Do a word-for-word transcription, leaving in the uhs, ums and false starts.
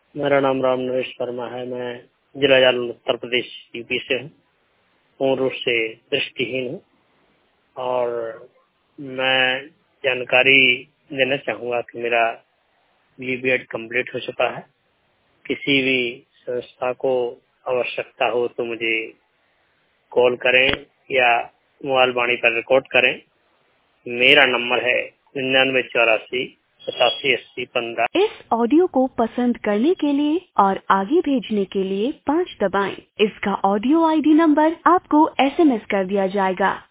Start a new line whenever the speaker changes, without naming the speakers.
मेरा नाम राम नरेश वर्मा है। मैं जिला जाल उत्तर प्रदेश यूपी से हूँ। पूर्ण रूप से दृष्टिहीन हूँ और मैं जानकारी देना चाहूँगा कि मेरा बी बी एड कम्प्लीट हो चुका है। किसी भी संस्था को आवश्यकता हो तो मुझे कॉल करें या मोबाइल वाणी पर रिकॉर्ड करें। मेरा नंबर है निन्यानवे चौरासी पचासी अस्सी पंद्रह।
इस ऑडियो को पसंद करने के लिए और आगे भेजने के लिए पाँच दबाएं। इसका ऑडियो आई डी नंबर आपको एस एम एस कर दिया जाएगा।